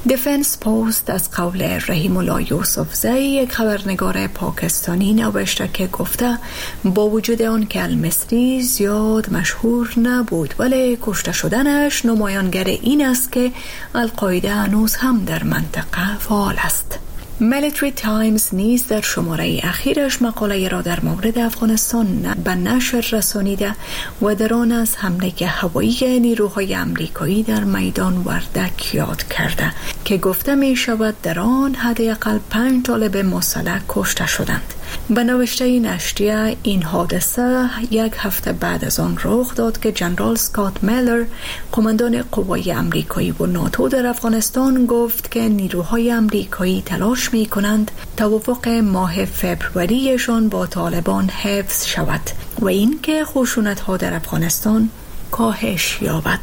دیفنس پوست از قول رحیم الله یوسفزئی، یک خبرنگار پاکستانی، نوشته که گفته با وجود آن که المصری زیاد مشهور نبود ولی کشته شدنش نمایانگر این است که القاعده هنوز هم در منطقه فعال است. میلیتری تایمز نیز در شماره اخیرش مقاله را در مورد افغانستان به نشر رسانیده و در آن از حمله هوایی نیروهای امریکایی در میدان وردک یاد کرده که گفته می شود در آن حداقل 5 طالب مسلح کشته شدند. به نوشته نشریه این حادثه یک هفته بعد از آن رخ داد که جنرال سکات میلر، قماندان قوای امریکایی و ناتو در افغانستان، گفت که نیروهای امریکایی تلاش می کنند توافق ماه فبروریشان با طالبان حفظ شود و اینکه خشونت ها در افغانستان کاهش یابد.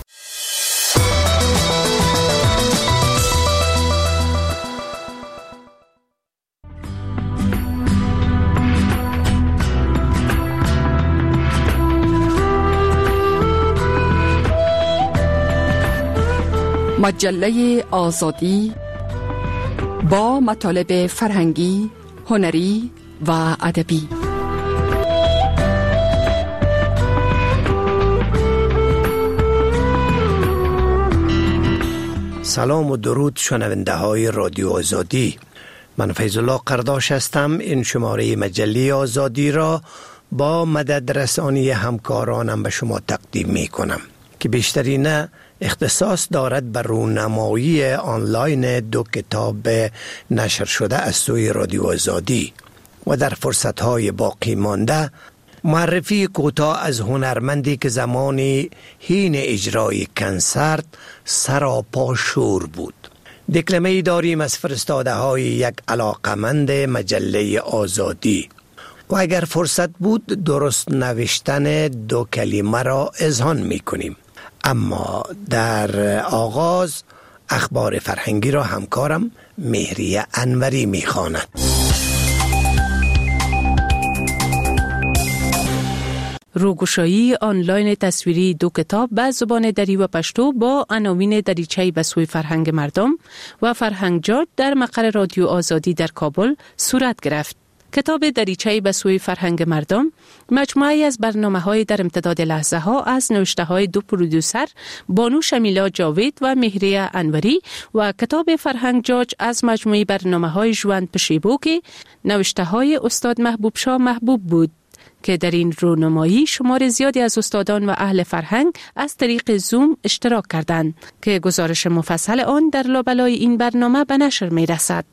مجله آزادی با مطالب فرهنگی، هنری و ادبی. سلام و درود شنونده های رادیو آزادی. من فیض الله قرداش هستم. این شماره مجله آزادی را با مدد رسانی همکارانم به شما تقدیم می کنم که بیشترین اختصاص دارد بر رونمایی آنلاین 2 کتاب نشر شده از سوی رادیو آزادی و در فرصت‌های باقی مانده معرفی کوتاه از هنرمندی که زمانی حین اجرای کنسرت سراپا شور بود. دکلمه‌ای داریم از فرستاده های یک علاقمند مجله آزادی و اگر فرصت بود درست نوشتن 2 کلمه را اذعان می کنیم. اما در آغاز اخبار فرهنگی را همکارم مهریه انوری می خواند. روگشایی آنلاین تصویری 2 کتاب به زبان دری و پشتو با عناوین دریچه‌ای به سوی فرهنگ مردم و فرهنگجات در مقر رادیو آزادی در کابل صورت گرفت. کتاب دریچه‌ای به سوی فرهنگ مردم مجموعه‌ای از برنامه‌های در امتداد لحظه‌ها از نوشته‌های 2 پرودوسر بانو شمیلا جاوید و مهریه انوری و کتاب فرهنگجات از مجموعه برنامه‌های ژوند پشیبو که نوشته‌های استاد محبوب شاه محبوب بود که در این رونمایی شمار زیادی از استادان و اهل فرهنگ از طریق زوم اشتراک کردند که گزارش مفصل آن در لابلای این برنامه به نشر می‌رسد.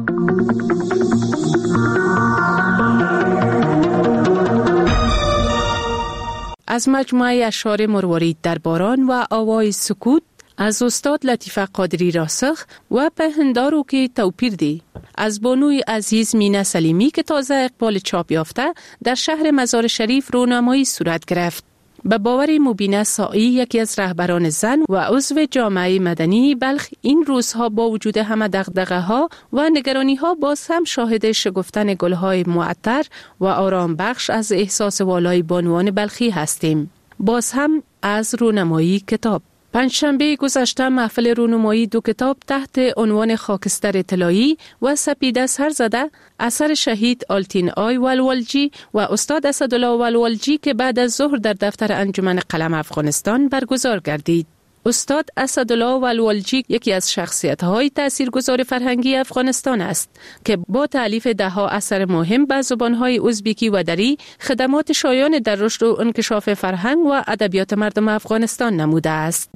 از مجموعه اشعار مروارید در باران و آوای سکوت از استاد لطیفه قادری راسخ و پهندارو که توپیردی از بانوی عزیز مینه سلیمی که تازه اقبال چاپ یافته در شهر مزار شریف رونمایی صورت گرفت. به باور مبینه سائی، یکی از رهبران زن و عضو جامعه مدنی بلخ، این روزها با وجود همه دغدغه‌ها و نگرانی‌ها باز هم شاهد شکفتن گل‌های معطر و آرام بخش از احساس والای بانوان بلخی هستیم. باز هم از رونمایی کتاب. پنجشنبه گذشته محفل رونمایی 2 کتاب تحت عنوان خاکستر طلایی و سپیده سرزده اثر شهید آلتین آی والوالجی و استاد اسدالله والوالجی که بعد از ظهر در دفتر انجمن قلم افغانستان برگزار گردید. استاد اسدالله والوالجی یکی از شخصیت‌های تاثیرگذار فرهنگی افغانستان است که با تألیف 10 اثر مهم به زبان‌های ازبکی و دری خدمات شایان در رشد و انکشاف فرهنگ و ادبیات مردم افغانستان نموده است.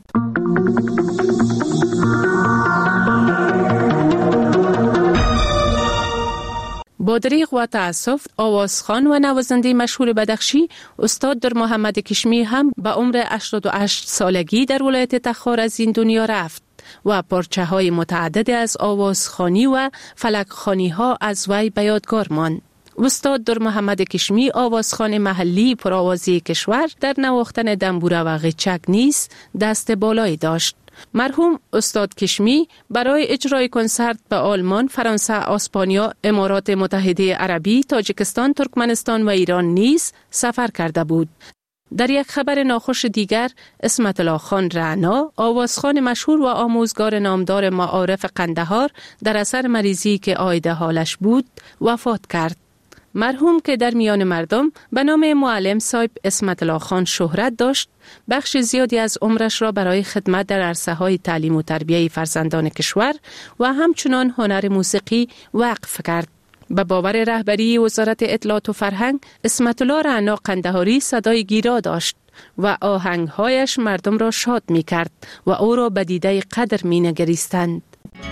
با دریغ و تأسف آوازخوان و نوازنده مشهور بدخشی استاد در محمد کشمی هم به عمر 88 سالگی در ولایت تخار از این دنیا رفت و پارچه های متعدد از آوازخوانی و فلکخوانی ها از وی به یادگار ماند. استاد در محمد کشمی آوازخوان محلی پرآوازی کشور در نواختن دنبوره و غیچک نیز دست بالایی داشت. مرحوم استاد کشمی برای اجرای کنسرت به آلمان، فرانسه، اسپانیا، امارات متحده عربی، تاجیکستان، ترکمنستان و ایران نیز سفر کرده بود. در یک خبر ناخوش دیگر، اسمت الله خان رعنا، آوازخوان مشهور و آموزگار نامدار معارف قندهار، در اثر مریضی که عاید حالش بود وفات کرد. مرحوم که در میان مردم به نام معلم صاحب اسمت الله خان شهرت داشت، بخش زیادی از عمرش را برای خدمت در عرصه‌های تعلیم و تربیه فرزندان کشور و همچنان هنر موسیقی وقف کرد. به باور رهبری وزارت اطلاعات و فرهنگ، اسمت الله رعنا قندهاری صدای گیرا داشت و آهنگهایش مردم را شاد می کرد و او را به دیده قدر می نگریستند.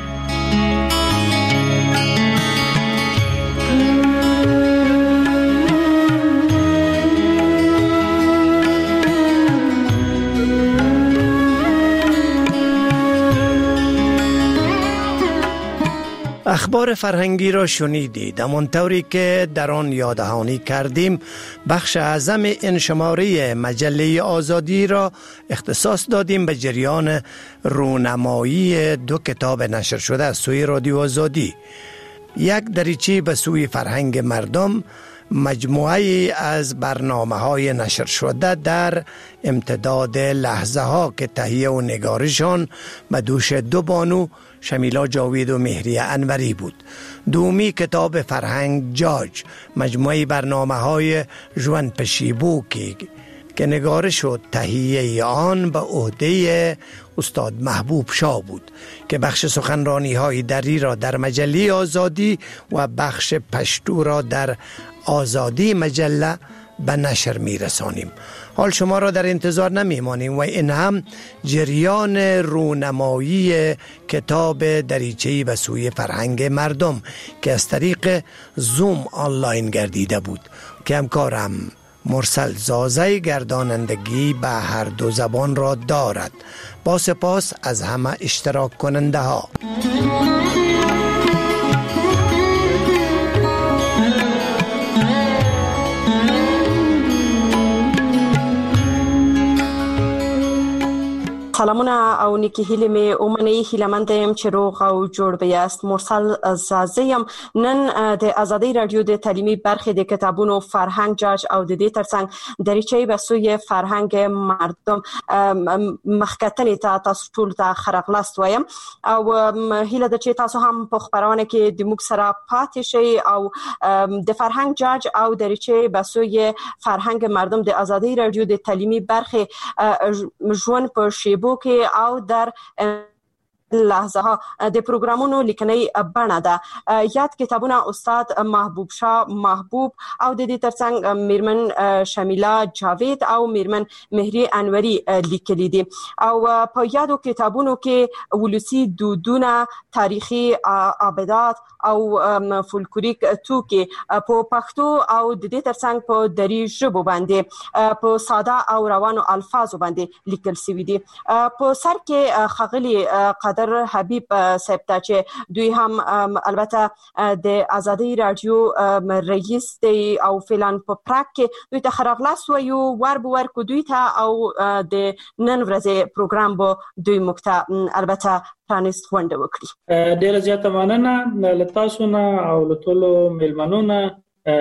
اخبار فرهنگی را شنیدید. همانطوری که در آن یاددهانی کردیم، بخش اعظم این شماره مجله آزادی را اختصاص دادیم به جریان رونمایی 2 کتاب نشر شده از سوی رادیو آزادی. یک دریچه به سوی فرهنگ مردم، مجموعه از برنامه‌های نشر شده در امتداد لحظه ها که تهیه و نگارشان به دوش 2 بانو شمیلا جاوید و مهری انوری بود. دومی کتاب فرهنگ جاج، مجموعه برنامه‌های ژوان پشیبوکی که نگارش و تهیه آن به عهده استاد محبوب شاه بود که بخش سخنرانی های دری را در مجله آزادی و بخش پشتو را در آزادی مجله به نشر می رسانیم. حال شما را در انتظار نمی مانیم و این هم جریان رونمایی کتاب دریچه‌ای به سوی فرهنگ مردم که از طریق زوم آنلاین گردیده بود که همکارم مرسل زازه گردانندگی به هر 2 زبان را دارد. با سپاس از همه اشتراک کننده ها. سلامونه او نیکی هیلی می اومنی هیلمندیم چې روغ او جوړ بیاست. مرسل زازیم نن د آزادی رادیو د تعلیمي برخې د کتابونو فرهنگ جاج او د دې ترڅنګ دریچې به سوی فرهنگ مردم مخکتنې ته تاسو ټول ته خرغلاست وایم او هیله د چې تاسو هم په خبرونه کې د موږ سره پاتې شئ او د فرهنگ جاج او دریچې به سوی فرهنگ مردم د آزادی رادیو د تعلیمي برخې ژوند په شیبو کې او در لحظه ها د پروګرامونو لیکنې بڼه ده. یاد کتابونه استاد محبوب شاه محبوب او د دې ترڅنګ میرمن شمیلا جاوید او میرمن مهری انوری لیکلي دي او په یادو کتابونو کې ولسی دودونه، تاریخي ابدات او فولکلوریک توکي په پښتو او د دې ترڅنګ په دری ژبه باندې په ساده او روانو الفاظو باندې لیکل شوی دي. په سر کې خغلی قدر حبیب صاحب ته چې دوی هم البته د آزادی رادیو رئیس دی او فعلا په پراک کې دوی ته خراغلاس ویو ورکو دوی ته او د نن ورځې پروګرام به دوی مکته البته پرانیست غونډه وکړي. ډیره زیاته مننه له تاسو نه او له ټولو میلمنو نه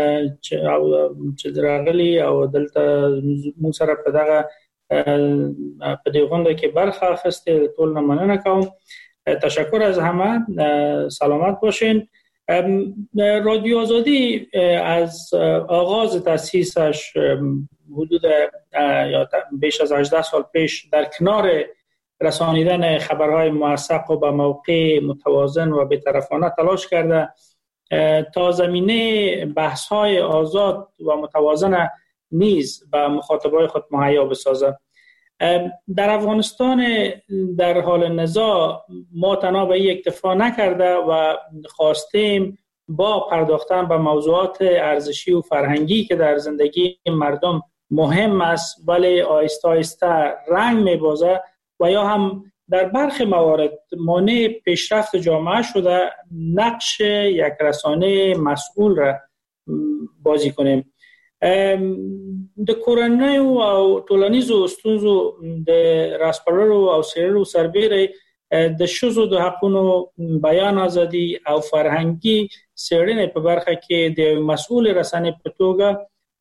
چې راغلي او دلته موږ سره په دغه په دې غونډه کې برخه اخیسته. ټول نه مننه کوم. تشکر از همه. سلامت باشین. رادیو آزادی از آغاز تأسیسش حدود یا بیش از 18 سال پیش در کنار رسانیدن خبرهای موثق و به موقع متوازن و بی‌طرفانه تلاش کرده تا زمینه بحث‌های آزاد و متوازن نیز به مخاطبای خود مهیا بسازد. در افغانستان در حال نزاع ما تنها به این اکتفا نکرده و خواستیم با پرداختن به موضوعات ارزشی و فرهنگی که در زندگی مردم مهم است ولی آهسته آهسته رنگ می‌بازد و یا هم در برخی موارد مانع پیشرفت جامعه شده نقش یک رسانه مسئول را بازی کنیم. د کورنۍ او ټولنیزو ستونزو د راسپړلو او څېړلو سربېره د ښځو د حقونو، بیان ازادي او فرهنګي څېړنې په برخه کې د مسؤل رسنۍ په توګه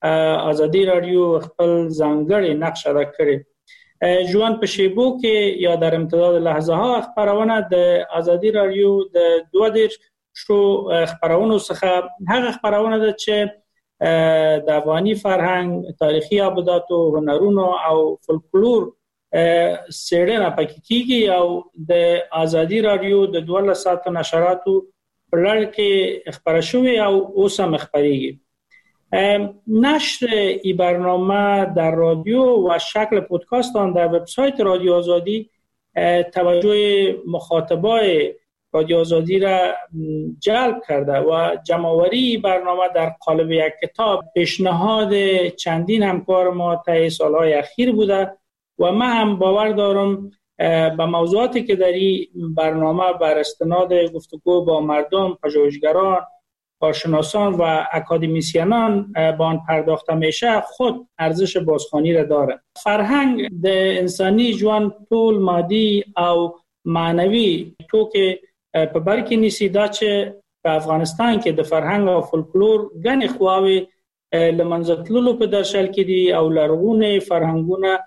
ازادي رادیو خپل ځانګړی نقش ادا کړی. ژوند په شیبو کې یا در امتداد لحظه ها خبرونه د ازادي رادیو د 22 شو خبرونو څخه هغه خبرونه ده چې د افغاني فرهنګ، تاریخي ابدات او هنرونو او فولکلور څېړنه پکې کیږي او د ازادي رادیو د 12 ساعت نشراتو په لړ کې خبره شوې او اوس هم خبريږي. نشر این برنامه در رادیو و شکل پودکاست آن در وبسایت رادیو آزادی توجه مخاطبای رادیو آزادی را جلب کرده و جمع‌آوری برنامه در قالب یک کتاب پیشنهاد چندین همکار ما طی سالهای اخیر بوده و من هم باور دارم به موضوعاتی که در این برنامه بر استناد گفتگو با مردم، پژوهشگران، کارشناسان و اکادمیسیانان با آن پرداخته میشه خود ارزش بازخوانی را داره. فرهنگ د انسانی ژوند ټول مادي او معنوي توکي په بر کې نیسي دا چې په افغانستان کې د فرهنګ او فولکلور غني خواوي لمنځتلو په درشل کې دي او لرغونې فرهنګونه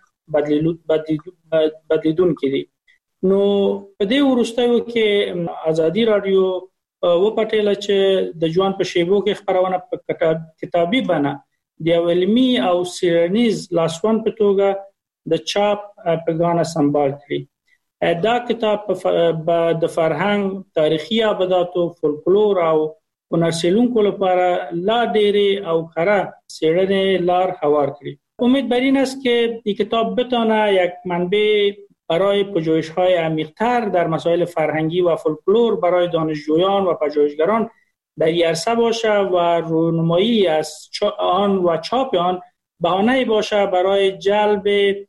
بدلیدون کې دي. نو په دې وروستیو کې ازادي رادیو و پټیل چې د ژوند په شیبو کې خبرونه په کتابي بڼه د علمي او سیرنیز لاسوند په توګه د چاپ پیغام سمبال کړي. دا کتاب د فرهنګ، تاریخي ابدات او فولکلور او هنرسیلونکو لپاره لا ډېرې او کره څېړنې لار هوار کړي. امید بر این است که این کتاب بتونه یک منبع برای پژوهش‌های عمیق‌تر در مسائل فرهنگی و فولکلور برای دانشجویان و پژوهشگران در این عرصه باشه و رونمایی از آن و چاپ آن بهانه‌ای باشه برای جلب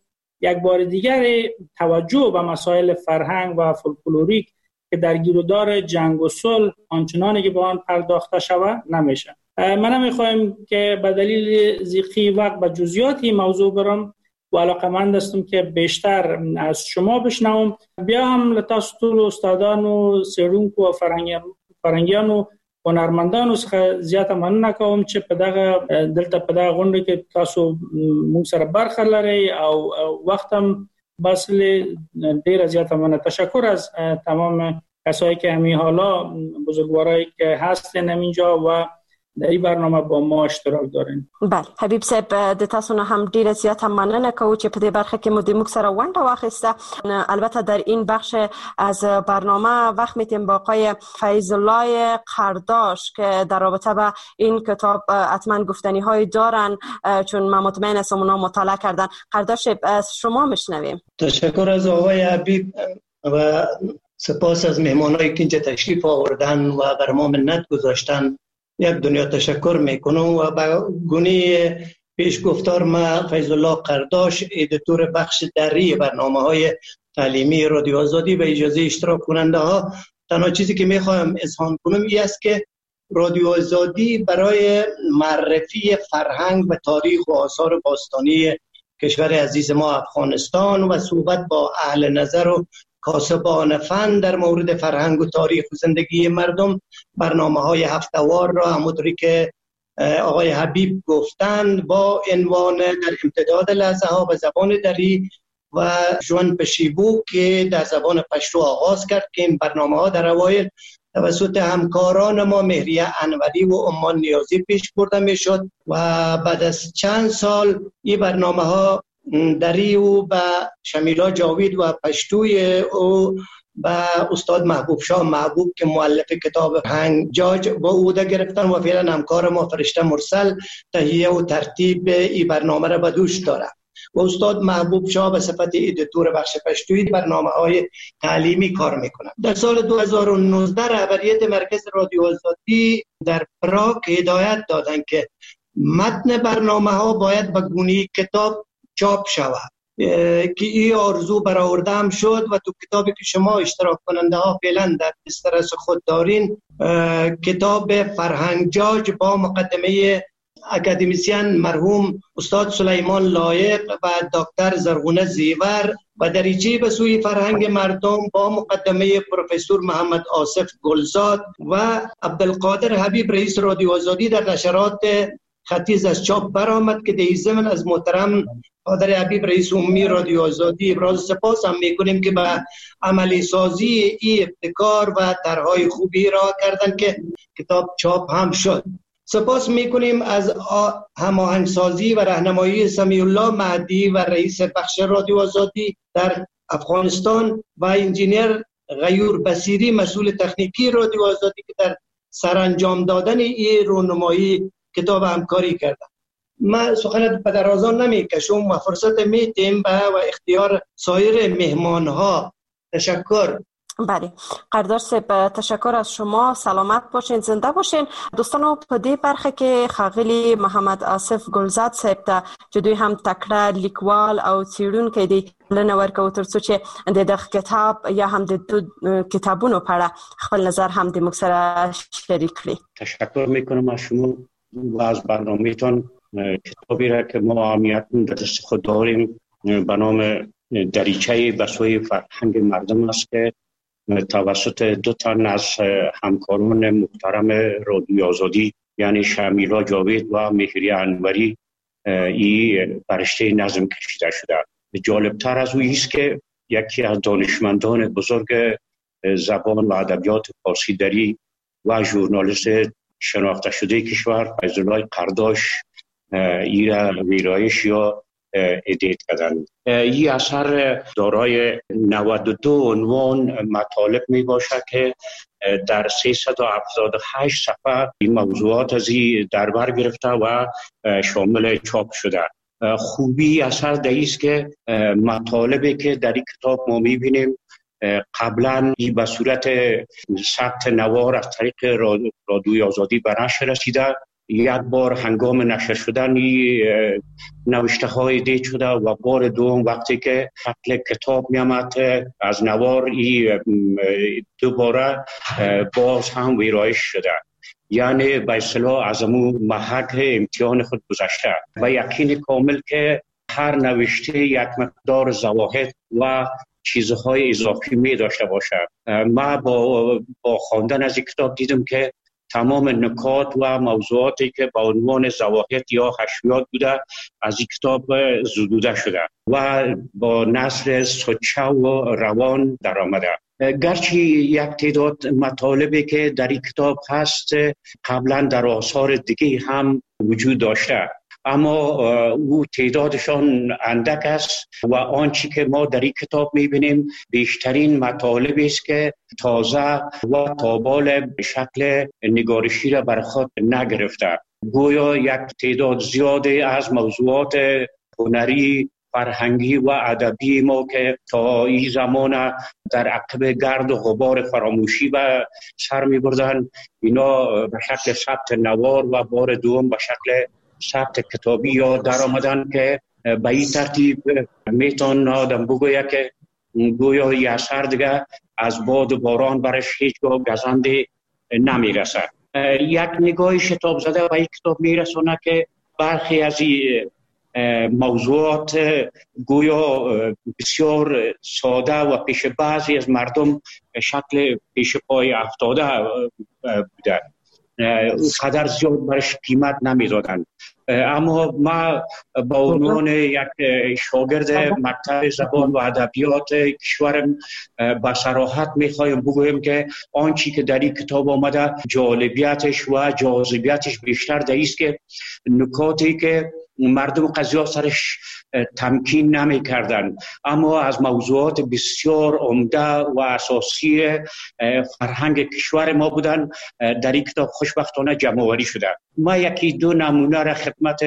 یک بار دیگر توجه به مسائل فرهنگ و فولکلوریک که در گیرودار جنگ و صلح آنچنانی که به آن پرداخته شود نمیشه. من میخوایم که به دلیل ضیقی وقت به جزئیات این موضوع برم و علاقمند هستم که بیشتر از شما بشنوم. بیا هم لتاسو ټول استادانو، څېړونکو او فرهنګیانو هنرمندانو څخه زیاته مننه کوم چې په دغه غونډه کې تاسو موږ سره برخه لرئ او وخت هم بسل ډیره زیاته مننه. تشکر از تمام کسایی که همین حالا بزرگوارایی که هستن اینجا و در این برنامه با ما اشتراک دارین. بله حبیب صاحب د تاسو نه هم ډیره زیاته مننه کوم چې په دې برخه کې مو د موږ سره ونډه واخیسته. البته در این بخش از برنامه وقت میتیم با آقای فیض الله قرداش که در رابطه با این کتاب حتما گفتنی های دارن چون من مطمئن هستم اونا مطالعه کردن. قرداش از شما میشنویم. تشکر از آقای حبیب و سپاس از مهمانایی که اینجا تشریف آوردن و بر ما منت گذاشتن. یک دنیا تشکر میکنم و به گونه پیش گفتار ما فیض الله قرداش، ادیتور بخش دری برنامه‌های تعلیمی رادیو آزادی و اجازه اشتراک کننده ها، تنها چیزی که میخوایم اذعان کنم این است که رادیو آزادی برای معرفی فرهنگ و تاریخ و آثار باستانی کشور عزیز ما افغانستان و صحبت با اهل نظر و کاسبان فن در مورد فرهنگ و تاریخ و زندگی مردم برنامه‌های هفته‌وار را همونطوری که آقای حبیب گفتند با عنوان در امتداد لحظه ها به زبان دری و ژوند په شیبو که در زبان پشتو آغاز کرد که این برنامه‌ها در اوایل توسط همکاران ما مهریه انوری و امان نیازی پیش برده میشد و بعد از چند سال این برنامه‌ها دری او به شمیلا جاوید و پشتوی او به استاد محبوب شاه محبوب که مؤلف کتاب فرهنگ جاج با او ده گرفتن و فعلا همکار ما فرشته مرسل تهیه و ترتیب این برنامه را به دوش داره و استاد محبوب شاه به صفت ادیتور بخش پشتوی برنامه‌های تعلیمی کار میکنه. در سال 2019 رهبریت مرکز رادیو آزادی در پراگ هدایت دادند که متن برنامه‌ها باید به گونه کتاب چاپ شود که این آرزو برآورده هم شد و تو کتابی که شما اشتراک کننده ها فعلا در دسترس خود دارین کتاب فرهنگ جاج با مقدمه اکادمیسیان مرحوم استاد سلیمان لایق و دکتر زرغونه زیور و دریچه به سوی فرهنگ مردم با مقدمه پروفسور محمد آصف گلزاد و عبدالقادر حبیب رئیس رادیو آزادی در نشرات خطیز از چاپ برآمد که در زمین از محترم قادر حبیب رئیس عمومی رادیو آزادی ابراز سپاس هم میکنیم که به عملی سازی این ابتکار و طرحهای خوبی را کردن که کتاب چاپ هم شد. سپاس میکنیم از هماهنگسازی و راهنمایی سمیع الله مهدی و رئیس بخش رادیو آزادی در افغانستان و انجینیر غیور بصیری مسئول تکنیکی رادیو آزادی که در سرانجام دادن این رونمایی کتاب همکاری کردن. ما سخن به درازان نمیکشم و فرصت میدیم به و اختیار سایر مهمان ها. تشکر. بله قدردان صاحب، تشکر از شما. سلامت باشین، زنده باشین. دوستانو په دې برخه کې ښاغلي محمد آصف ګلزاد صاحب ته چې دوی هم تکړه لیکوال او څیړونکی دی بلنه ورکوو تر څو چې د دغه کتاب یا هم د کتابونو په اړه خپل نظر هم د موږ سره شریک کړي. تشکر میکنم از شما و از برنامه‌تان. کتابی را که ما اهمیتاً در دست خود داریم به نام دریچه به سوی فرهنگ مردم است که توسط دو تن از همکاران محترم رادیو آزادی یعنی شمیلا جاوید و مهری انوری این برشته نظم کشیده شده. جالبتر از او است که یکی از دانشمندان بزرگ زبان و ادبیات فارسی دری و ژورنالیست شناخته شده کشور فیض‌الله قرداش این را ویرایش یا ادیت کردند. این اثر دارای 92 عنوان مطالب می باشد که در 378 صفحه این موضوعات از این در بر گرفته و شامل چاپ شده. خوبی اثر در است که مطالبی که در این کتاب ما می بینیم قبلا به صورت ثبت نوار از طریق رادیوی آزادی به نشر رسیده. یک بار هنگام نشر شدن نوشته های دید شده و بار دوم وقتی که شکل کتاب می آمد از نوار دوباره باز هم ویرایش شده. یعنی به اصطلاح از امو محک امتحان خود گذشته و یقین کامل که هر نوشته یک مقدار زواهد و چیزهای اضافی می داشته باشد. ما با خواندن از این کتاب دیدم که تمام نکات و موضوعاتی که با عنوان زواهد یا حشویات بوده از این کتاب زدوده شده و با نثر سچه و روان در آمده. گرچه یک تعداد مطالبی که در این کتاب هست قبلا در آثار دیگه هم وجود داشته، اما او تعدادشان اندک است و آنچه که ما در این کتاب میبینیم بیشترین مطالبی است که تازه و تابال به شکل نگارشی را بر خود نگرفته. گویا یک تعداد زیاده از موضوعات هنری، فرهنگی و ادبی ما که تا این زمان در عقب گرد و غبار فراموشی به سر می بردن، اینا به شکل ثبت نوار و بار دوم به شکل ثبت کتابی یاد در آمدن که به این ترتیب میتون آدم بگوید که گویا یه اثر دیگه از باد و باران برش هیچگاه گزنده نمیرسد. یک نگاه شتاب زده به این کتاب میرسونه که برخی از این موضوعات گویا بسیار ساده و پیش بعضی از مردم شکل پیش پای افتاده بوده، قدر زیاد برش قیمت نمیدادن. اما ما با عنوان یک شاگرد مکتب زبان و ادبیات کشورم با صراحت میخوایم بگویم که آنچه که در این کتاب آمده جالبیتش و جاذبیتش بیشتر در است که نکاتی که مردم قضیه سرش تمکین نمی کردن اما از موضوعات بسیار عمده و اساسی فرهنگ کشور ما بودن در این کتاب خوشبختانه جمع آوری شده. ما یکی دو نمونه را خدمت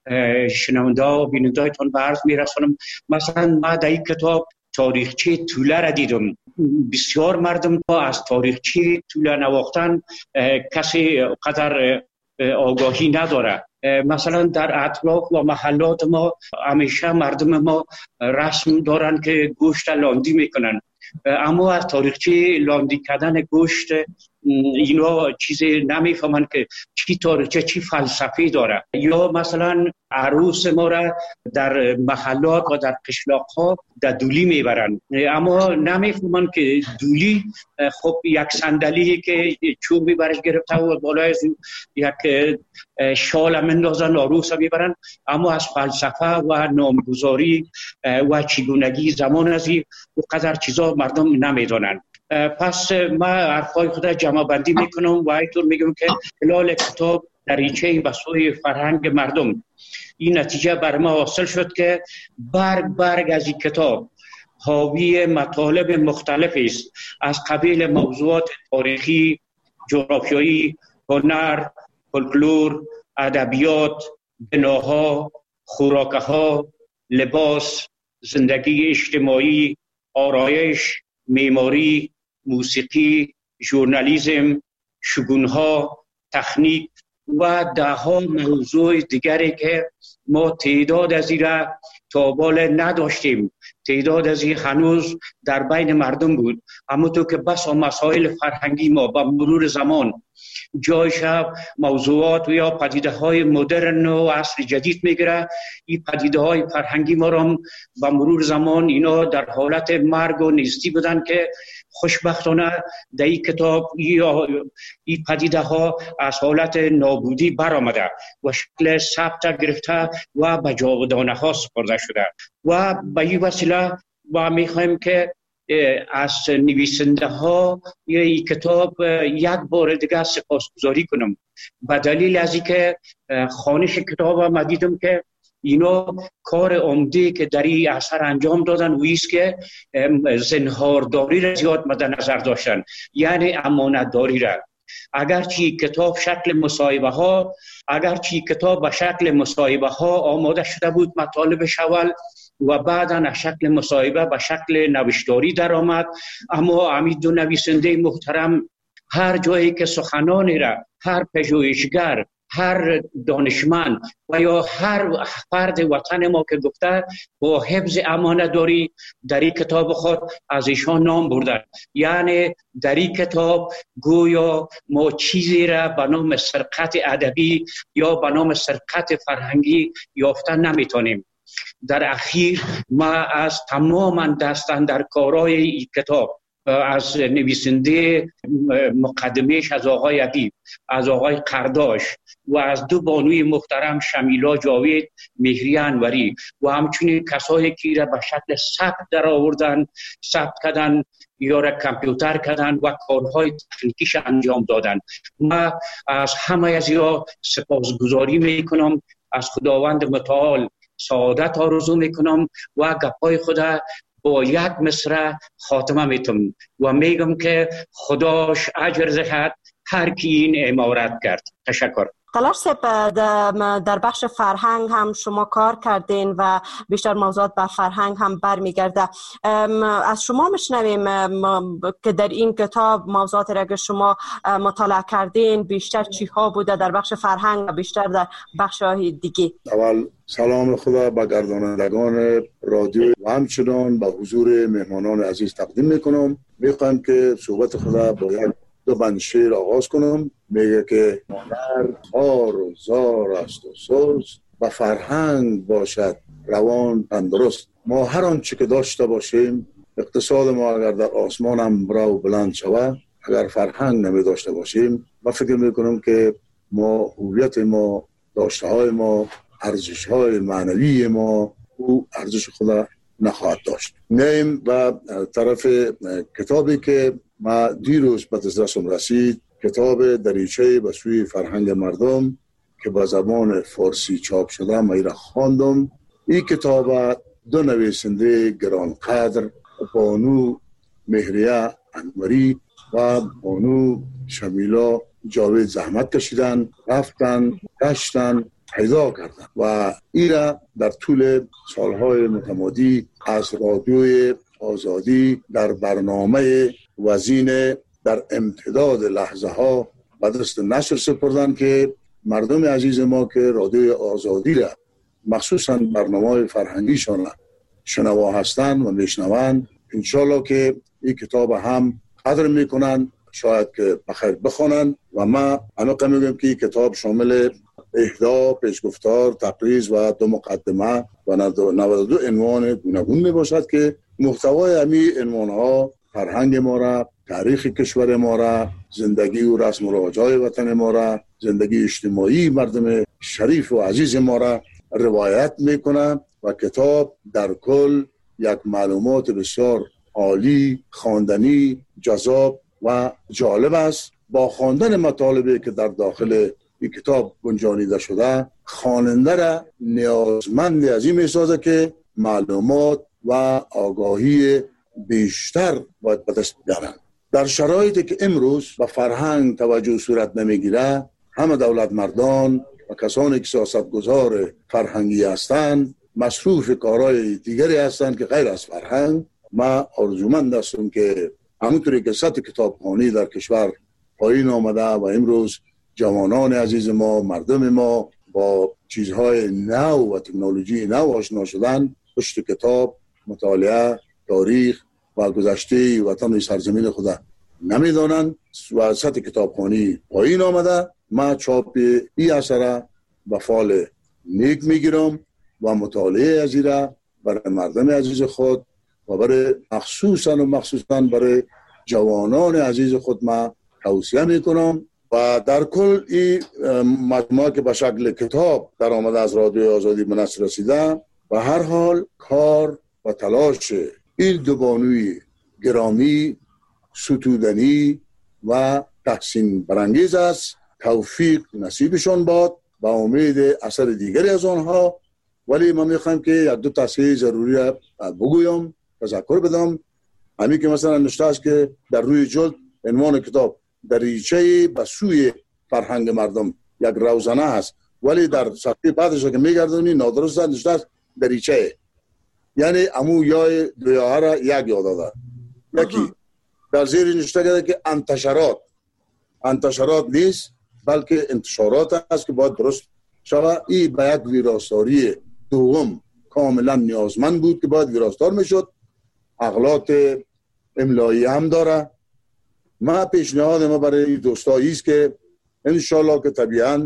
شنونده و بیننده‌تان به عرض می‌رسانم. مثلا ما در این کتاب تاریخچه توله را دیدم. بسیار مردم از تاریخچه توله نواختن کسی قدر آگاهی نداره. مثلا در اطراف و محلات ما همیشه مردم ما رسم دارن که گوشت لاندی میکنن، اما از تاریخچه لاندی کردن گوشت اینا چیز نمیفهمن که چی تاریخچه چی فلسفی داره. یا مثلا عروس ما را در محلات و در قشلاق‌ها در دولی میبرن، اما نمیفهمن که دولی خب یک صندلی که چوبی برش گرفته و بالای یک شال مندازن عروس میبرن، اما از فلسفه و نامگذاری و چگونگی زمان ازی و قدر چیزا مردم نمیدونن. پس من حرفای خود جمع بندی میکنم و اینطور میگم که خلال کتاب دریچه به سوی فرهنگ مردم این نتیجه بر ما حاصل شد که برگ از این کتاب حاوی مطالب مختلفی است، از قبیل موضوعات تاریخی، جغرافیایی، هنر، فولکلور، ادبیات، بناها، خوراکها، لباس، زندگی اجتماعی، آرایش، معماری، موسیقی، ژورنالیسم، شگونها، تکنیک و ده‌ها موضوع دیگری که ما تعداد از این را تا بال نداشتیم. تعداد از این هنوز در بین مردم بود، اما تو که بس مسائل فرهنگی ما با مرور زمان جایش موضوعات و یا پدیده های مدرن و عصر جدید میگیره. این پدیده های فرهنگی ما را با مرور زمان اینا در حالت مرگ و نیستی بودن که خوشبختانه در این کتاب این پدیده ها از حالت نابودی برآمده و شکل ثبت گرفته و به جاودانه ها سپرده شده. و به این وسیله ما میخوایم که از نویسنده ها این کتاب یک بار دیگه سپاسگزاری کنم، به دلیل از اینکه خوانش کتاب ما دیدم که اینا کار عمده که در این اثر انجام دادن و ایست که زنهارداری را زیاد مد نظر داشتن، یعنی امانتداری را. اگرچه کتاب شکل مصاحبه ها به شکل مصاحبه ها آماده شده بود مطالبش اول و بعدا از شکل مصاحبه به شکل نوشتاری در آمد، اما امید دو نویسنده محترم هر جایی که سخنانی را هر پژوهشگر، هر دانشمند و یا هر فرد وطن ما که گفته با حفظ امانتداری در این کتاب خود از ایشان نام بردن. یعنی در این کتاب گویا ما چیزی را به نام سرقت ادبی یا به نام سرقت فرهنگی یافتن نمیتونیم. در اخیر ما از تمام دستاندرکارای این کتاب، از نویسنده مقدمهش از آقای ادیب، از آقای قرداش و از دو بانوی محترم شمیلا جاوید، مهری انوری و همچنین کسایی که را به شکل ثبت در آوردن، ثبت کردن یا را کامپیوتر کردن و کارهای تکنیکیش انجام دادن. ما از همه از یا سپاسگزاری میکنم، از خداوند متعال سعادت آرزو میکنم و گپای خدا با یک مصرع خاتمه میتونم و میگم که خداش اجر دهد هر کی این امارت کرد. تشکر. تلاش صاحب، در بخش فرهنگ هم شما کار کردین و بیشتر موضوعات بر فرهنگ هم برمیگرده. از شما میشنویم که در این کتاب موضوعات را که شما مطالعه کردین بیشتر چی ها بوده در بخش فرهنگ و بیشتر در بخش های دیگه؟ اول سلام خدا به گردانندگان رادیو و همچنان به حضور مهمانان عزیز تقدیم میکنم. میخوایم که صحبت خدا با یک دو بند شعر آغاز کنم. میگه که هنر خار و زار است و سوز و فرهنگ باشد روان تندرست. ما هر آنچه که داشته باشیم، اقتصاد ما اگر در آسمان هم برا و بلند شود، اگر فرهنگ نمی داشته باشیم، ما فکر میکنم که ما هویت ما، داشته های ما، ارزش های معنوی ما او ارزش خدا نخواهد داشت. نیم و طرف کتابی که ما دیروز به دسترسم رسید، کتاب دریچه به سوی فرهنگ مردم که با زبان فارسی چاپ شده، من را خواندم. این کتاب دو نویسنده گرانقدر، بانو مهریه انوری و بانو شمیلا جاوید زحمت کشیدن، رفتن، گشتن، پیدا کردن و ایرا در طول سالهای متمادی از رادیوی آزادی در برنامه وزین در امتداد لحظه ها به دست نشر سپردن که مردم عزیز ما که رادیوی آزادی را مخصوصا برنامه فرهنگیشان شنوا هستند و میشنوند، انشالله که این کتاب هم قدر میکنن، شاید که بخیر بخونن و ما عمیقا میگم که کتاب شامل اهدا، پیشگفتار، تقریض و 2 مقدمه و 92 عنوان گوناگون می باشد که محتوای همی عنوان ها فرهنگ ما را، تاریخ کشور ما را، زندگی و رسم و رواج‌های وطن ما را، زندگی اجتماعی مردم شریف و عزیز ما را روایت میکنه و کتاب در کل یک معلومات بسیار عالی، خواندنی، جذاب و جالب است. با خواندن مطالبی که در داخل این کتاب گنجانیده شده، خواننده را نیازمند از این میسازه که معلومات و آگاهی بیشتر باید به دست بیارن. در شرایطی که امروز به فرهنگ توجه صورت نمیگیره، همه دولت مردان و کسانی که سیاستگزار فرهنگی هستند مصروف کارهای دیگری هستند که غیر از فرهنگ. ما آرزومند هستم که همونطوری که سطح کتابخوانی در کشور پایین آمده و امروز جوانان عزیز ما، مردم ما با چیزهای نو و تکنولوژی نو آشنا شدن، پشت کتاب، مطالعه، تاریخ و گذشته وطن و سرزمین خود نمیدانند و سطح کتابخوانی پایین آمده. ما چاپ این اثر به فال نیک میگیرم و مطالعه از را برای مردم عزیز خود و برای مخصوصا برای جوانان عزیز خود ما توصیه میکنم. و در کل این مجموعه که به شکل کتاب در آمده از رادیو آزادی به دست رسیده، و هر حال کار و تلاش این 2 بانوی گرامی، ستودنی و تحسین برانگیز است. توفیق نصیبشان باد با امید اثر دیگری از آنها. ولی ما میخوایم که 1-2 تصحیح ضروری را بگویم، تذکر بدم. همین که مثلا نوشته است که در روی جلد عنوان کتاب دریچه به سوی فرهنگ مردم، یک روزنه است، ولی در صفحه بعدش که میگردونی نادرست نوشته است دریچه، یعنی امو یا 2 یا را یک یاد داده. یکی در زیر نوشته کرده که انتشارات نیست بلکه انتشارات است که باید درست شود. این به یک ویراستاری دوم کاملا نیازمند بود که باید ویراستار میشد. اغلاط املایی هم داره. ما پیشنهاد ما برای دوستایی است که انشالله که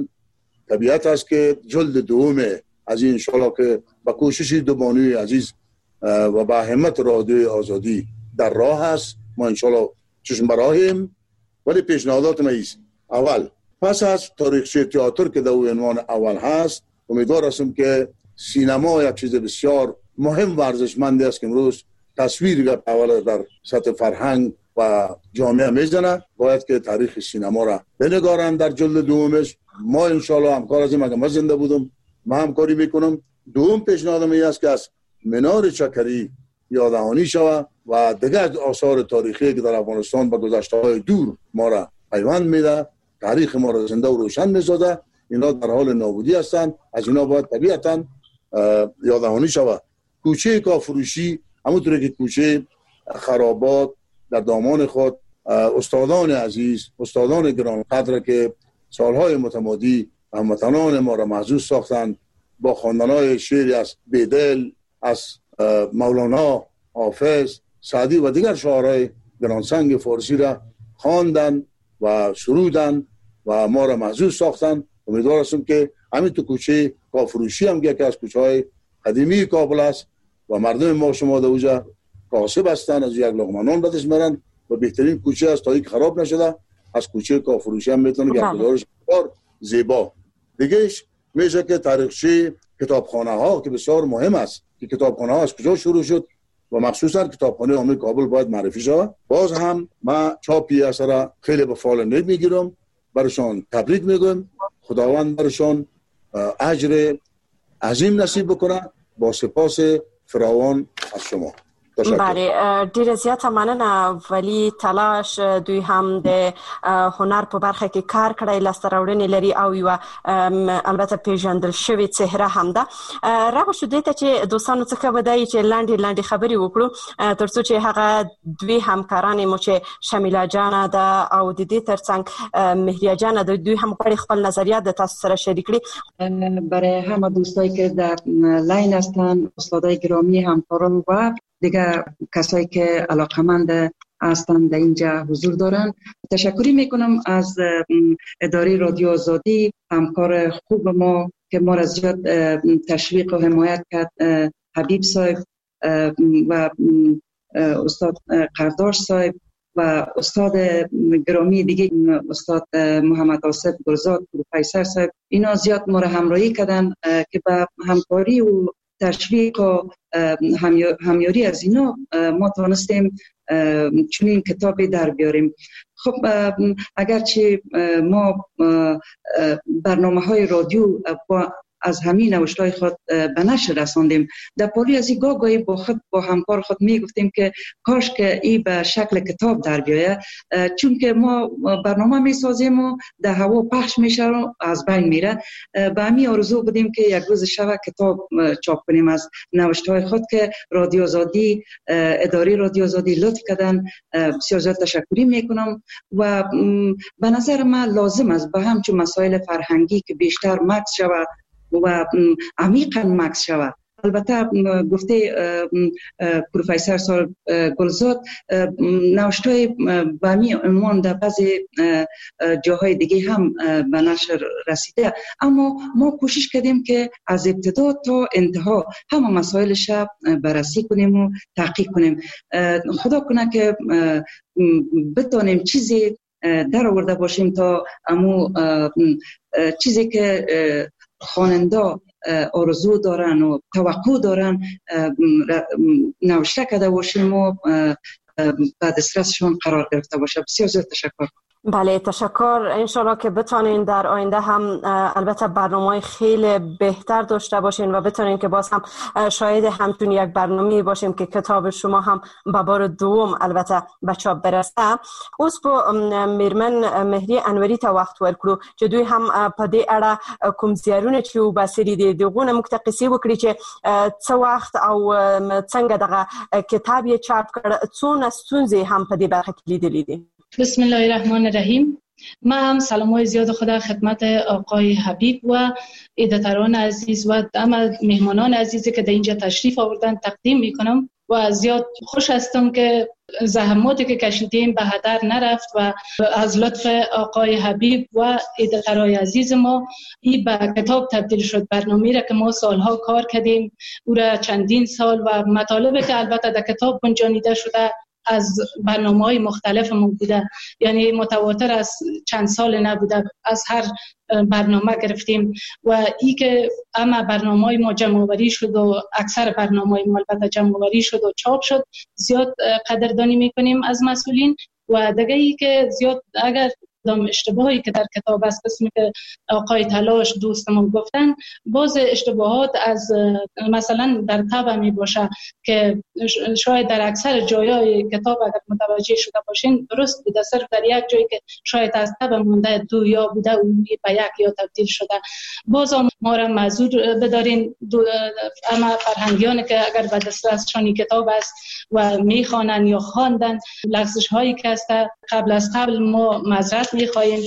طبیعت است که جلد دوم از این انشالله که با کوشش 2 بانوی عزیز و با همت رادیو آزادی در راه است. ما انشالله چشم براهیم. ولی پیشنهادات ما ایست: اول پس از تاریخچه تئاتر که در عنوان اول هست، امیدوار هستم که سینما یک چیز بسیار مهم و ارزشمند است که امروز تصویری که اول در سطح فرهنگ و جامعه میزنه، باید که تاریخ سینما را بنگارن در جلد دومش. ما انشالله همکار هستیم. اگر من زنده بودم ما همکاری میکنم. دوم پیشنهادم این است که از منار چکری یاددهانی شود و دیگر آثار تاریخی که در افغانستان با گذشته‌های دور ما را پیوند میده، تاریخ ما را زنده و روشن میسازه. اینا در حال نابودی هستند، از اینا باید طبیعتاً یاددهانی شود. کوچه کافروشی، همونطوری که کوچه خرابات در دامان خود استادان عزیز، استادان گرانقدر که سالهای متمادی هموطنان ما را محظوظ ساختند، با خواندن‌های شعری از بیدل، از مولانا، حافظ، سعدی و دیگر شاعرای گرانسنگ فارسی را خواندند و سرودند و ما را محظوظ ساختند. امیدوار هستم که همین تو کوچه کافروشی هم یکی از کوچه‌های قدیمی کابل است و مردم ما شما در اوجا کاسب هستند، از یک لقمه نان بدش میرن و بهترین کوچه است تا اینکه خراب نشده. از کوچه کافروشی هم میتونه که گزارش بسیار زیبا. دیگهش میشه که تاریخچه کتابخانه ها که بسیار مهم است که کتابخانه ها از کجا شروع شد و مخصوصا کتابخانه عمومی کابل باید معرفی شود. باز هم ما چاپی اثر خیلی به فال نیک میگیرم، برشان تبریک میگم. خداوند برشان اجر عظیم نصیب بکنه. با سپاس فراوان از شما. بله، ډیر زیاته مننه. ولی تلاش دوی هم د هنر په برخه کې کار کړی، لاسته راوړنې لري او یو البته پیژندل شوی چهره هم ده. راغو شو دې ته چې دوستانو څخه ودای چې لاندې خبرې وکړو ترڅو چې هغه دوی همکاران مو چې شمیله جان ده او د دې ترڅنګ مهریه جان ده، دوی هم غواړي خپل نظریات د تاسو سره شریک کړي. برای همه دوستایی که در لاین هستن، استادای گرامی، همکاران و دیگه کسایی که علاقمند هستند در اینجا حضور دارند. تشکری میکنم از اداره رادیو آزادی، همکار خوب ما که ما را زیاد تشویق و حمایت کرد، حبیب صاحب و استاد قرداش صاحب و استاد گرامی دیگه استاد محمد آصف گلزاد پروفسور صاحب. اینا زیاد ما را همراهی کردن که با همکاری و تشویق و همیاری از اینا ما توانستیم چنین کتابی در بیاریم. خب اگرچه ما برنامه‌های رادیو از همین نوشته‌های خود به نشر رساندیم، در پاری از این گاهی با همکار خود میگفتیم که کاش که این به شکل کتاب در بیاید، چون که ما برنامه میسازیم و در هوا پخش میشه و از بین میره. به همین آرزو بودیم که یک روز شب کتاب چاپ کنیم از نوشته‌های خود که رادیو آزادی، اداره رادیو آزادی لطف کردن. بسیار زیاد تشکری میکنم و به نظر من لازم است به همچون مسائل فرهنگی که بیشتر مکس شود و عمیقاً مکس شود. البته گفته پروفسور صاحب گلزاد نوشته‌های به همین عنوان در بعضی جاهای دیگه هم به نشر رسیده، اما ما کوشش کردیم که از ابتدا تا انتها همه مسائلش بررسی کنیم و تحقیق کنیم. خدا کنه که بتونیم چیزی در آورده باشیم تا امو چیزی که خواننده آرزو دارن و توقع دارن نوشته کرده باشیم و بعد دسترسشون قرار گرفته باشه. بسیار زیاد تشکر. بله تشکر. انشالله که بتونین در آینده هم البته برنامه‌های خیلی بهتر داشته باشین و بتونین که باز هم شاید همچون یک برنامه باشیم که کتاب شما هم به بار دوم البته به چاپ برسه. اوس په میرمن مهری انوری ته وخت ورکړو چې دوی هم په دې اړه کوم زیارونه چې وباسري دي دغه متقسی وکړي چې څو وخت او څنګه دغه کتاب یې چاپ کړ، څونه ستونزې هم په دې برخه کې لیدلې دي. بسم الله الرحمن الرحیم. من هم سلامای زیاد خدا خدمت آقای حبیب و ایده‌تران عزیز و مهمانان عزیزی که در اینجا تشریف آوردن تقدیم میکنم و زیاد خوش هستم که زحماتی که کشیدیم به هدر نرفت و از لطف آقای حبیب و ایده‌تران عزیز ما این به کتاب تبدیل شد. برنامه‌ای را که ما سالها کار کردیم او را چندین سال و مطالبی که البته در کتاب گنجانیده شده از برنامه‌های مختلف ما بوده، یعنی متواتر از چند سال نبوده، از هر برنامه گرفتیم و ای که اما برنامه‌های ما جمع‌آوری شد و اکثر برنامه‌های ما البته جمع‌آوری شد و چاپ شد، زیاد قدردانی میکنیم از مسئولین. و دیگه ای که زیاد اگر اشتباهی که در کتاب است، قسمی که آقای تلاش دوستمون گفتن، باز اشتباهات از مثلا در طبع می باشه که شاید در اکثر جایای کتاب اگر متوجه شده باشین درست بوده، صرف در یک جایی که شاید از طبع مونده دو یا بوده اون به یک یا تبدیل شده. باز ما را معذور بدارین اما فرهنگیانی که اگر به دسترسشان کتاب است و میخوانن یا خواندن لغزش هایی که است قبل از قبل ما معذرت میخواهیم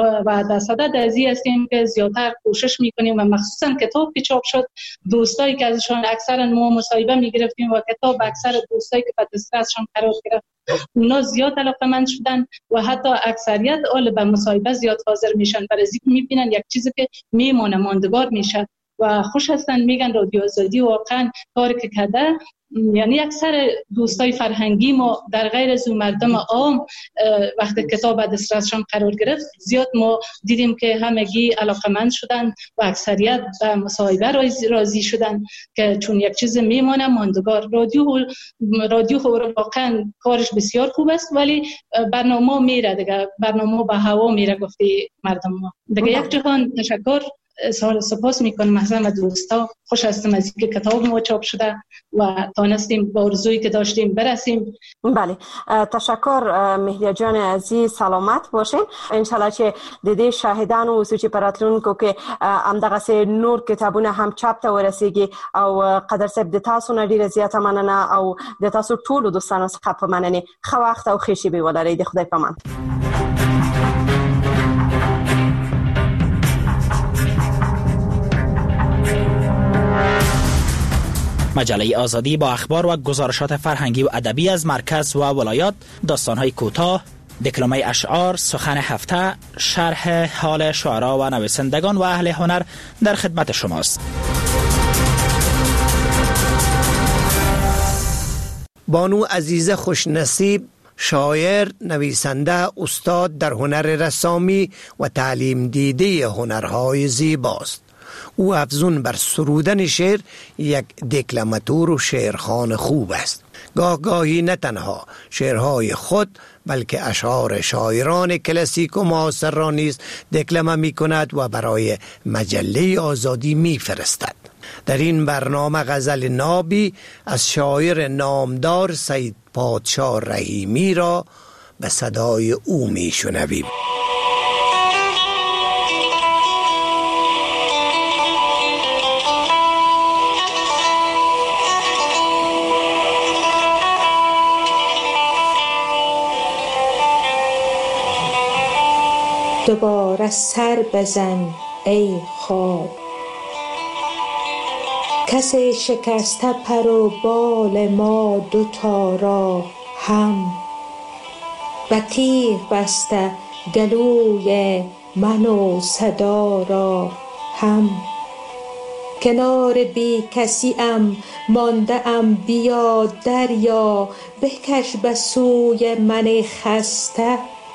و در صدد ازی هستیم که زیادتر کوشش میکنیم و مخصوصا کتاب که چاپ شد دوستایی که ازشان اکثرا ما مصاحبه میگرفتیم و کتاب اکثر دوستایی که به دسترسشان قرار گرفت اونا زیاد علاقه‌مند شدن و حتی اکثریت اول به مصاحبه زیاد حاضر میشن، برای اینکه میبینن یک چیزی که میمونه ماندگار میشه و خوش هستن. میگن رادیو آزادی واقعا کاری که کرده، یعنی اکثر دوستای فرهنگی ما در غیر از مردم عام وقتی کتاب دسترسشان قرار گرفت زیاد ما دیدیم که همگی علاقه‌مند شدن و اکثریت به مصاحبه راضی شدن که چون یک چیز میمونه ماندگار. رادیو واقعا کارش بسیار خوب است ولی برنامه میره دیگه، برنامه به هوا میره گفتی مردم ما دیگه. یک جهان تشکر سپاس میکنم از همه دوستا. خوش هستم از اینکه کتاب ما چاپ شده و تانستیم به آرزویی که داشتیم برسیم. بله تشکر مهریه جان عزیز، سلامت باشین. انشالله چې د دې شاهدان اوسو چې پراتلونکو کې همدغه نور کتابونه هم چاپ ته ورسیږي او قدر صاحب د تاسو نه ډیره زیاته مننه او د تاسو ټولو دوستانو څخه په مننه. ښه وخت او ښه شیبې ولرئ. د خدای په امان. مجله آزادی با اخبار و گزارشات فرهنگی و ادبی از مرکز و ولایات، داستان‌های کوتاه، دکلمه اشعار، سخن هفته، شرح حال شعرا و نویسندگان و اهل هنر در خدمت شماست. بانو عزیزه خوشنصیب، شاعر، نویسنده، استاد در هنر رسامی و تعلیم دیده هنرهای زیباست. او افزون بر سرودن شعر یک دکلماتور و شعرخوان خوب است. گاهی نه تنها شعرهای خود بلکه اشعار شاعران کلاسیک و معاصر را نیز دکلمه می کند و برای مجله آزادی می فرستد. در این برنامه غزل نابی از شاعر نامدار سید پادشاه رحیمی را به صدای او می شنویم. دوباره سر بزن ای خواب، کسی شکسته پر و بال ما دوتا را هم، و تیغ بسته گلوی من و صدا را هم. کنار بی کسی ام مانده ام، بیا دریا بکش به سوی من خسته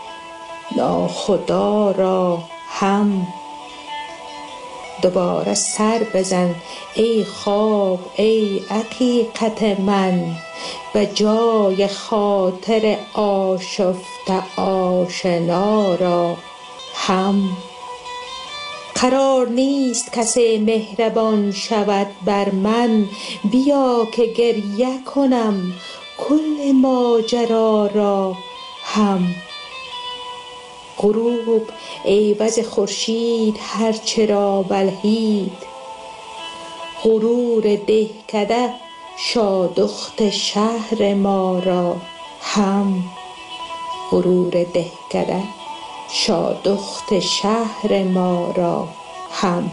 ناخدا را هم. دوباره سر بزن ای خواب ای حقیقت من، به جای خاطر آشفته آشنا را هم. قرار نیست کسی مهربان شود بر من، بیا که گریه کنم کل ماجرا را هم. غروب عوض خورشید هر چرا بلهید، غرور دهکده شادخت شهر ما را هم. غرور دهکده شادخت شهر ما را هم.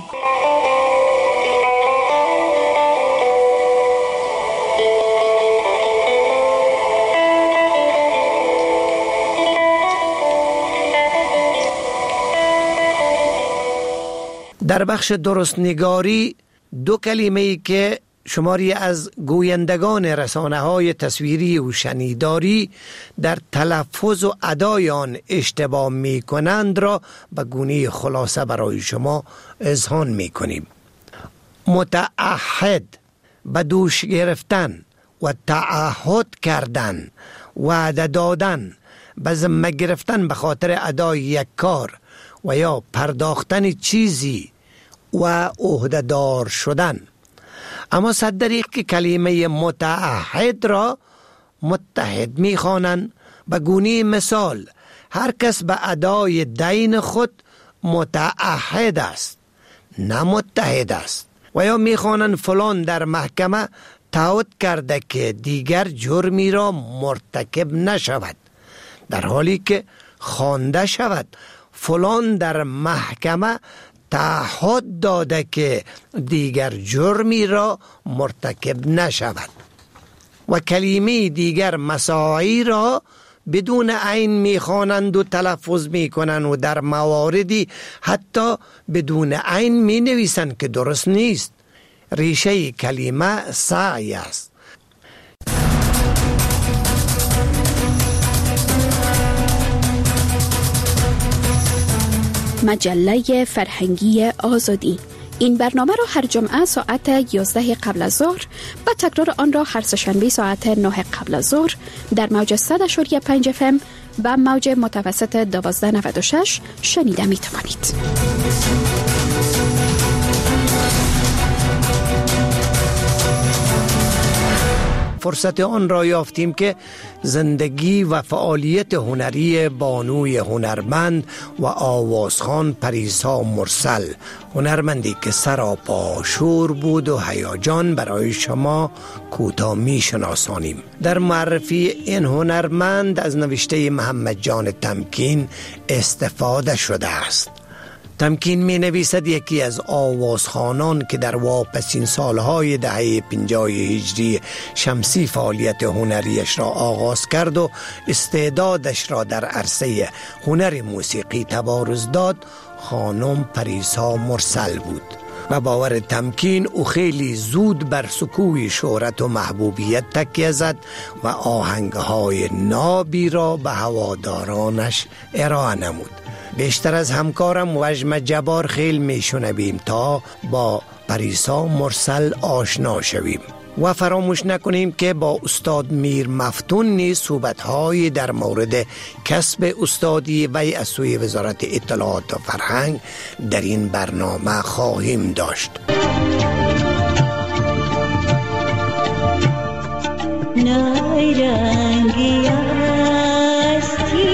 در بخش درستنگاری دو کلمه‌ای که شماری از گویندگان رسانه‌های تصویری و شنیداری در تلفظ و ادای آن اشتباه می‌کنند را به گونه خلاصه برای شما اذعان می‌کنیم. متعهد، به دوش گرفتن و تعهد کردن، وعده دادن، به ذمه گرفتن به خاطر ادای یک کار و یا پرداختن چیزی و عهده‌دار شدن. اما صد دریغ که کلمه متعهد را متحد می خوانند. به گونه مثال هر کس به ادای دین خود متعهد است نه متحد است. و یا می خوانند فلان در محکمه تعهد کرده که دیگر جرمی را مرتکب نشود، در حالی که خوانده شود فلان در محکمه تعهد داده که دیگر جرمی را مرتکب نشود. و کلمه دیگر مساعی را بدون عین میخوانند و تلفظ میکنند و در مواردی حتی بدون عین می نویسند که درست نیست. ریشه کلمه سعی است. مجله فرهنگی آزادی. این برنامه را هر جمعه ساعت 11 قبل از ظهر و تکرار آن را هر سه‌شنبه ساعت 9 قبل از ظهر در موج 100.5 FM و موج متوسط 1296 شنیده می توانید. فرصت آن را یافتیم که زندگی و فعالیت هنری بانوی هنرمند و آوازخوان پریسا مرسل، هنرمندی که سراپا شور بود و هیجان، برای شما کوتاه می شناسانیم. در معرفی این هنرمند از نوشته محمد جان تمکین استفاده شده است. تمکین می نویسد یکی از آوازخوانان که در واپسین سالهای دهه 50 هجری شمسی فعالیت هنریش را آغاز کرد و استعدادش را در عرصه هنر موسیقی تبارز داد، خانم پریسا مرسل بود. و باور تمکین او خیلی زود بر سکوی شهرت و محبوبیت تکیه زد و آهنگهای نابی را به هوادارانش ارائه نمود. بیشتر از همکارم وجم جبار خیل می شنویم تا با پریسا مرسل آشنا شویم و فراموش نکنیم که با استاد میر مفتون نیز صحبت‌های در مورد کسب استادی وی از سوی وزارت اطلاعات و فرهنگ در این برنامه خواهیم داشت. نایرنگی هستی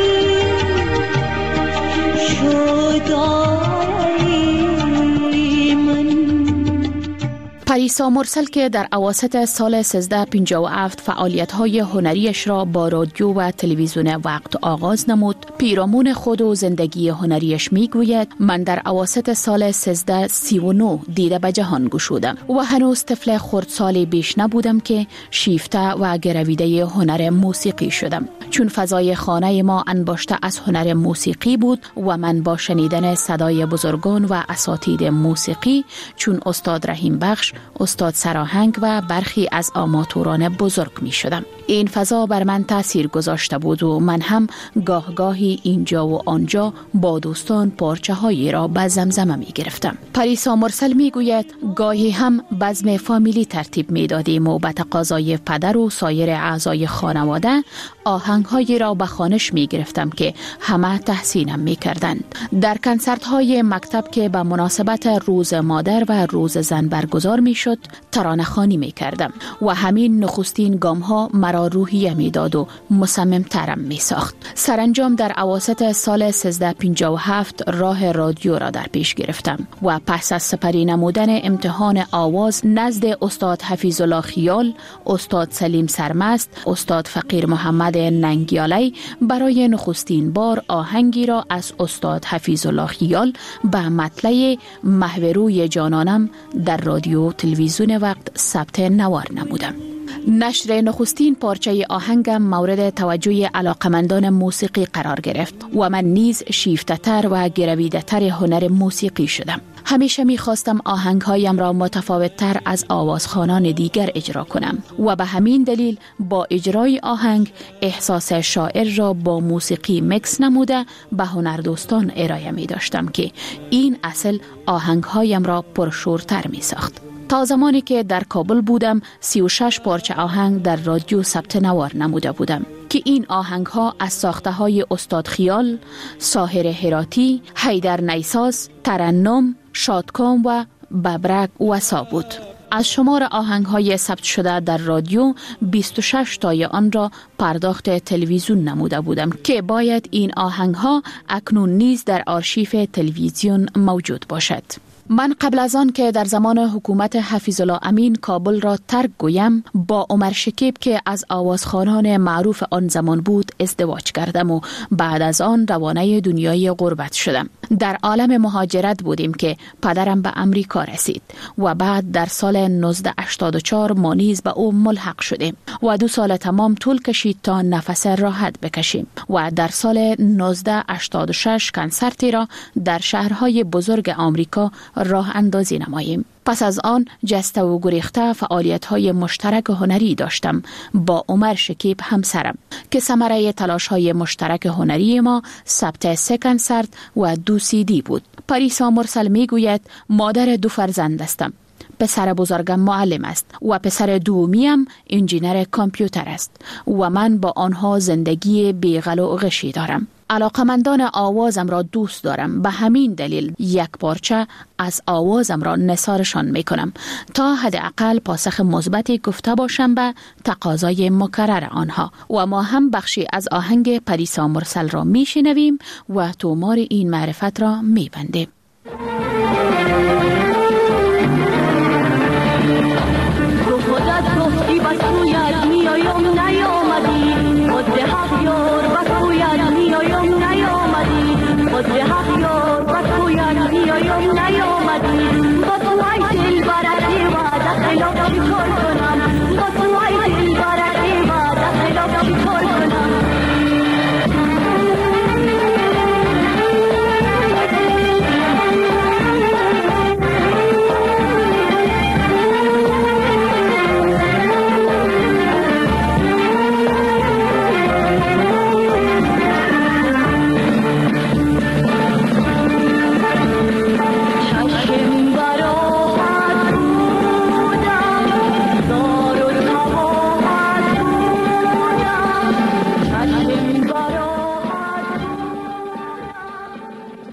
پریسا مرسل که در اواسط سال 1357 فعالیت‌های هنریش را با رادیو و تلویزیون وقت آغاز نمود، پیرامون خود و زندگی هنریش میگوید: من در اواسط سال 1339 دیده به جهان گشودم و هنوز طفل خردسالی بیش نبودم که شیفته و گرویده هنر موسیقی شدم. چون فضای خانه ما انباشته از هنر موسیقی بود و من با شنیدن صدای بزرگان و اساتید موسیقی چون استاد رحیم بخش، استاد سراهنگ و برخی از آماتوران بزرگ می شدم. این فضا بر من تاثیر گذاشته بود و من هم گاهی اینجا و آنجا با دوستان پارچه هایی را به زمزمه می گرفتم. پریسا مرسل می گوید گاهی هم بزم فامیلی ترتیب می دادیم و به تقاضای پدر و سایر اعضای خانواده آهنگ هایی را به خوانش می گرفتم که همه تحسینم می کردند. در کنسرت های مکتب که به مناسبت روز مادر و روز زن برگزار می شد ترانه خوانی می کردم و همین نخستین گام ها مرا روحیه می داد و مصمم ترم می ساخت. سرانجام در اواسط سال 1357 راه رادیو را در پیش گرفتم و پس از سپری نمودن امتحان آواز نزد استاد حفیظ الله خیال، استاد سلیم سرمست، استاد فقیر محمد ننگیالی برای نخستین بار آهنگی را از استاد حفیظ الله خیال به مطلع محوروی جانانم در رادیو تلویزیون وقت ثبت نوار نمودم. نشر نخستین پارچه آهنگم مورد توجه علاقمندان موسیقی قرار گرفت و من نیز شیفته‌تر و گرویده‌تر هنر موسیقی شدم. همیشه می‌خواستم آهنگ‌هایم را متفاوت‌تر از آوازخوانان دیگر اجرا کنم و به همین دلیل با اجرای آهنگ احساس شاعر را با موسیقی مکس نموده به هنردوستان ارائه می‌داشتم که این اصل آهنگ‌هایم را پرشورتر می‌ساخت. تا زمانی که در کابل بودم 36 پارچه آهنگ در رادیو ثبت نوار نموده بودم که این آهنگ ها از ساخته های استاد خیال، ساحر هراتی، حیدر نیساز، ترنم، شادکام و ببرک وسا بود. از شمار آهنگ های ثبت شده در رادیو 26 تای آن را پرداخت تلویزیون نموده بودم که باید این آهنگ ها اکنون نیز در آرشیف تلویزیون موجود باشد. من قبل از آن که در زمان حکومت حفیظ الله امین کابل را ترک گویم با عمر شکیب که از آوازخوانان معروف آن زمان بود ازدواج کردم و بعد از آن روانه دنیای غربت شدم. در عالم مهاجرت بودیم که پدرم به امریکا رسید و بعد در سال 1984 ما نیز به او ملحق شدیم و 2 سال تمام طول کشید تا نفس راحت بکشیم و در سال 1986 کنسرتی را در شهرهای بزرگ آمریکا راه اندازی نماییم. پس از آن جسته و گریخته فعالیت‌های مشترک هنری داشتم با عمر شکیب همسرم که ثمره تلاش‌های مشترک هنری ما ثبت 3 کنسرت و 2 CD بود. پریسا مرسل میگوید مادر 2 فرزند هستم. پسر بزرگم معلم است و پسر دومیم انجینر کامپیوتر است و من با آنها زندگی بیغل و غشی دارم. علاقمندان آوازم را دوست دارم، به همین دلیل یک پارچه از آوازم را نثارشان میکنم تا حداقل پاسخ مثبتی گفته باشم به تقاضای مکرر آنها و ما هم بخشی از آهنگ پریسا مرسل را میشنویم و تومار این معرفت را میبندیم.